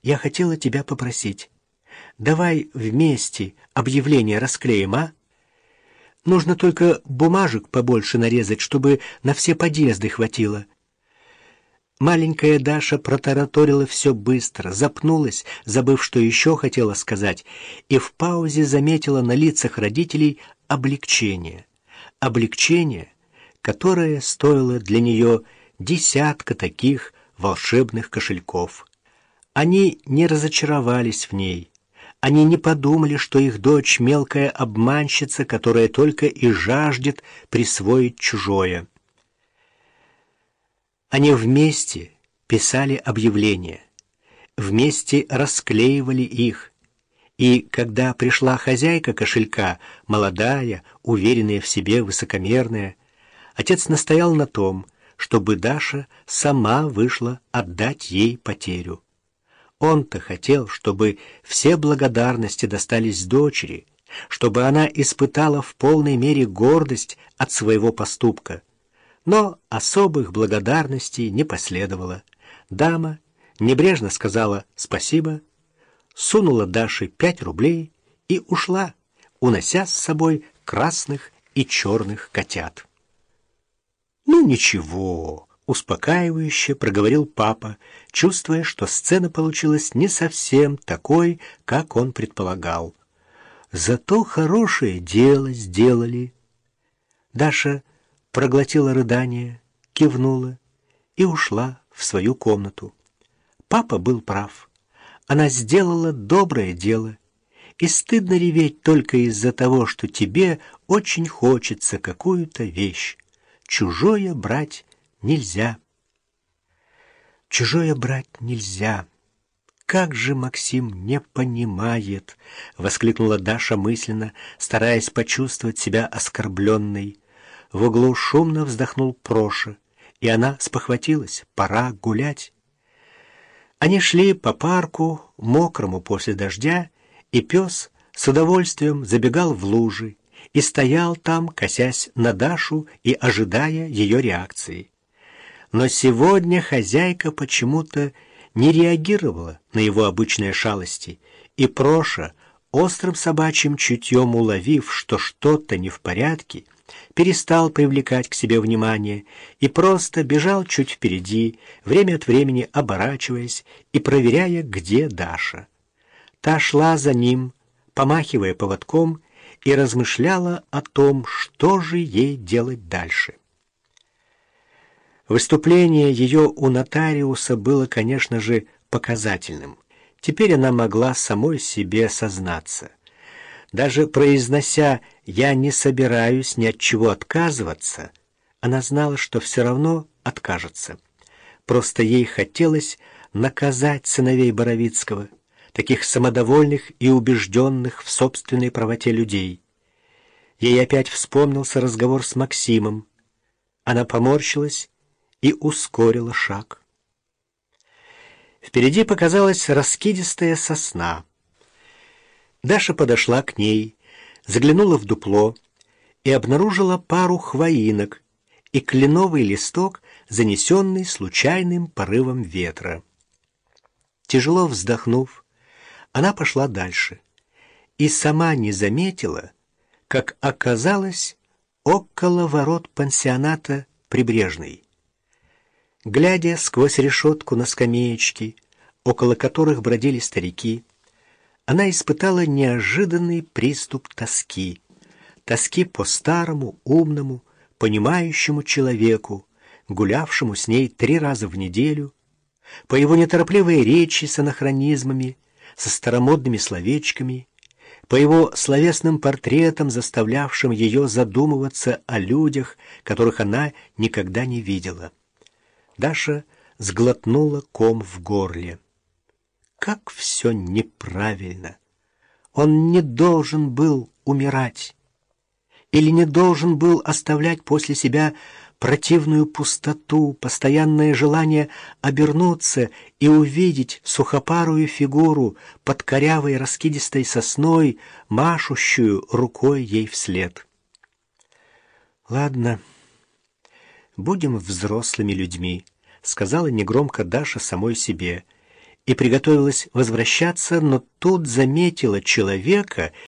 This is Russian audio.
я хотела тебя попросить. Давай вместе объявление расклеим, а? Нужно только бумажек побольше нарезать, чтобы на все подъезды хватило». Маленькая Даша протараторила все быстро, запнулась, забыв, что еще хотела сказать, и в паузе заметила на лицах родителей облегчение. Облегчение, которое стоило для нее десятка таких волшебных кошельков. Они не разочаровались в ней. Они не подумали, что их дочь — мелкая обманщица, которая только и жаждет присвоить чужое. Они вместе писали объявления, вместе расклеивали их, и когда пришла хозяйка кошелька, молодая, уверенная в себе, высокомерная, отец настоял на том, чтобы Даша сама вышла отдать ей потерю. Он-то хотел, чтобы все благодарности достались дочери, чтобы она испытала в полной мере гордость от своего поступка. Но особых благодарностей не последовало. Дама небрежно сказала «спасибо», сунула Даше 5 рублей и ушла, унося с собой красных и черных котят. «Ну ничего», — успокаивающе проговорил папа, чувствуя, что сцена получилась не совсем такой, как он предполагал. «Зато хорошее дело сделали». Даша проглотила рыдание, кивнула и ушла в свою комнату. Папа был прав. Она сделала доброе дело, и стыдно реветь только из-за того, что тебе очень хочется какую-то вещь. Чужое брать нельзя. Чужое брать нельзя. Как же Максим не понимает, воскликнула Даша мысленно, стараясь почувствовать себя оскорбленной. В углу шумно вздохнул Проша, и она спохватилась: пора гулять. Они шли по парку, мокрому после дождя, и пес с удовольствием забегал в лужи и стоял там, косясь на Дашу и ожидая ее реакции. Но сегодня хозяйка почему-то не реагировала на его обычные шалости, и Проша, острым собачьим чутьем уловив, что что-то не в порядке, перестал привлекать к себе внимание и просто бежал чуть впереди, время от времени оборачиваясь и проверяя, где Даша. Та шла за ним, помахивая поводком, и размышляла о том, что же ей делать дальше. Выступление ее у нотариуса было, конечно же, показательным. Теперь она могла самой себе сознаться. Даже произнося «я не собираюсь ни от чего отказываться», она знала, что все равно откажется. Просто ей хотелось наказать сыновей Боровицкого, таких самодовольных и убежденных в собственной правоте людей. Ей опять вспомнился разговор с Максимом. Она поморщилась и ускорила шаг. Впереди показалась раскидистая сосна. Даша подошла к ней, заглянула в дупло и обнаружила пару хвоинок и кленовый листок, занесенный случайным порывом ветра. Тяжело вздохнув, она пошла дальше и сама не заметила, как оказалась около ворот пансионата «Прибрежный». Глядя сквозь решетку на скамеечки, около которых бродили старики, она испытала неожиданный приступ тоски. Тоски по старому, умному, понимающему человеку, гулявшему с ней 3 раза в неделю, по его неторопливой речи с анахронизмами, со старомодными словечками, по его словесным портретам, заставлявшим ее задумываться о людях, которых она никогда не видела. Даша сглотнула ком в горле. Как все неправильно! Он не должен был умирать или не должен был оставлять после себя противную пустоту, постоянное желание обернуться и увидеть сухопарую фигуру под корявой раскидистой сосной, машущую рукой ей вслед. «Ладно, будем взрослыми людьми», — сказала негромко Даша самой себе, и приготовилась возвращаться, но тут заметила человека,